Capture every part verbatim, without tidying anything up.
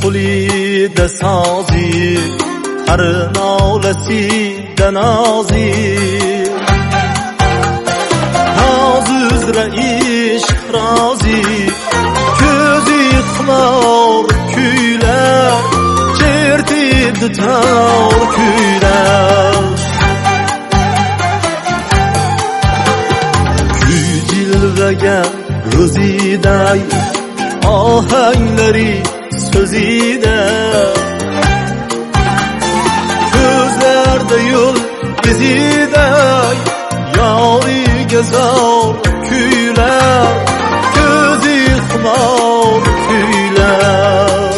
گلی سازی هر نالسی دنازی نازوز رئیش رازی közü xmar küyler çertib dutar küyler küy cilvegen roziday ahengleri sözide közlerde yol geziday yari gezar küyler közü xmar küyler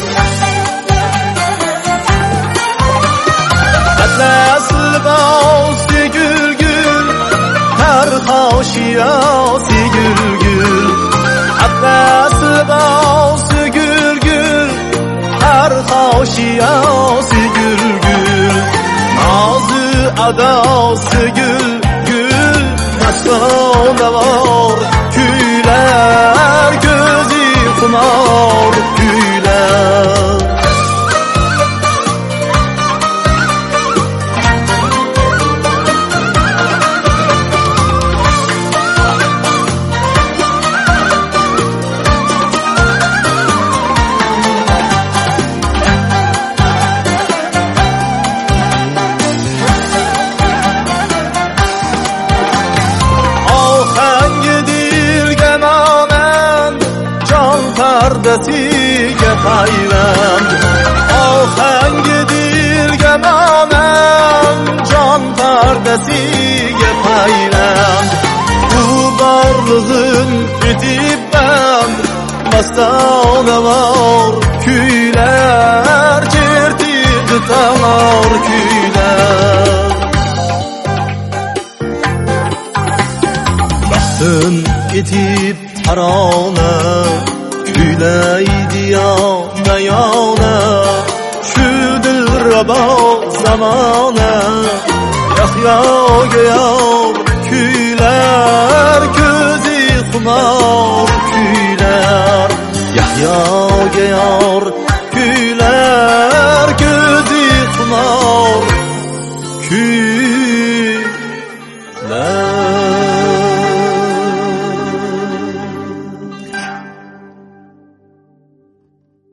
atlas libası gül gül her haşiyası gül gül atlas libası gül gül her haşiyası gül gül nazı adası gül gül mastana var küyler gözü xmar küyler perdesiga payvand ohang dilgamaman jon perdesiga payvand bu borlig'in etib band mastona var kuylar chertib tamor kuylar baxtin etib tarona Küleydi yana yana şu dilraba zamana Yahya yar küyler közü xmar küyler Yahya yar küyler közü xmar küyler